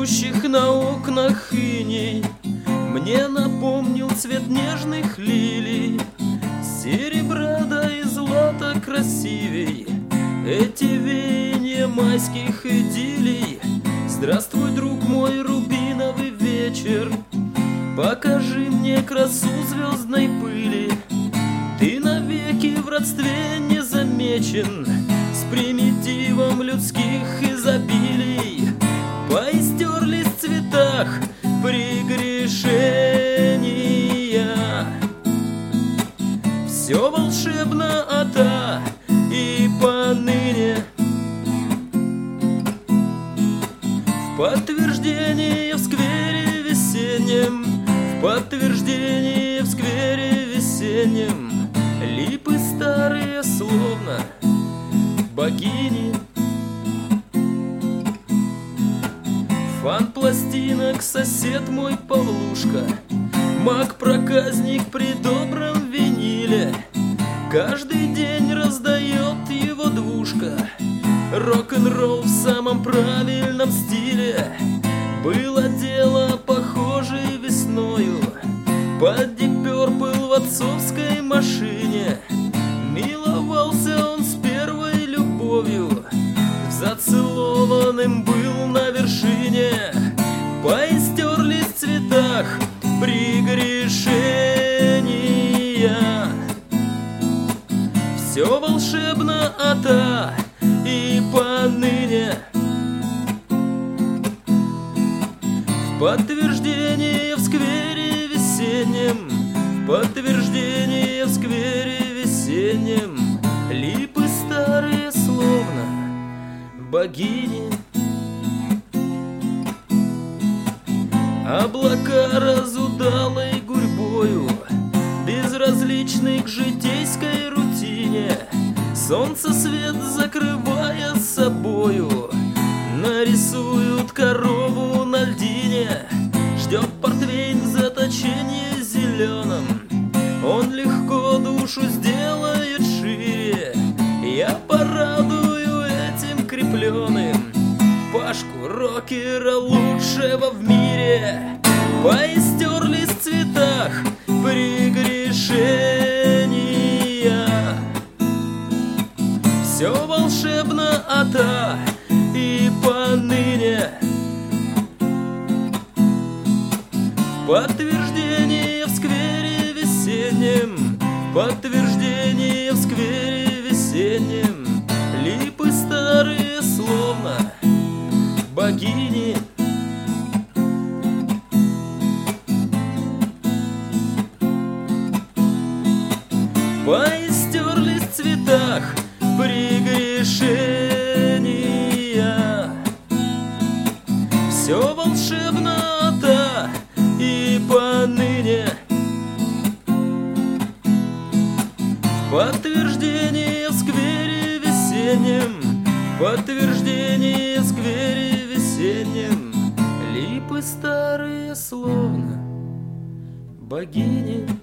цветущих на окнах иней мне напомнил цвет нежных лилий. Серебра да и злата красивей эти веяния майских идиллий. Здравствуй, друг мой, рубиновый вечер, покажи мне красу звездной пыли. Ты навеки в родстве не замечен с примитивом людских изобилий. Поистерлись в цветах прегрешения. Все волшебно ата и поныне. В подтверждение в сквере весеннем, в подтверждение в сквере весеннем, липы старые словно богини. Фан-пластинок сосед мой Павлушка, маг-проказник при добром виниле. Каждый день раздает его двушка, рок-н-ролл в самом правильном стиле. Было дело похоже весною, под Deep Purple в отцовской машине. Миловался он с первой любовью, зацелованным был на вершине. Поистерлись в цветах прегрешения. Все волшебно ата и поныне. В подтверждение в сквере весеннем, в подтверждение в сквере весеннем, липы старые словно богини. Облака разудалой гурьбою, безразличны к житейской рутине. Солнце свет закрывая собою, нарисуют корову на льдине. Ждет портвейн в заточении зеленом, он легко душу сделает шире. Я порадую этим крепленым Пашку, рокера лучшего в мире. Поистерлись в цветах прегрешения. Все волшебно ата и поныне. В подтверждение в сквере весеннем, в подтверждение в сквере весеннем, липы старые словно богини. Поистерлись в цветах прегрешения. Все волшебно ата и поныне. В подтверждение в сквере весеннем, в подтверждение в сквере весеннем, липы старые словно богини.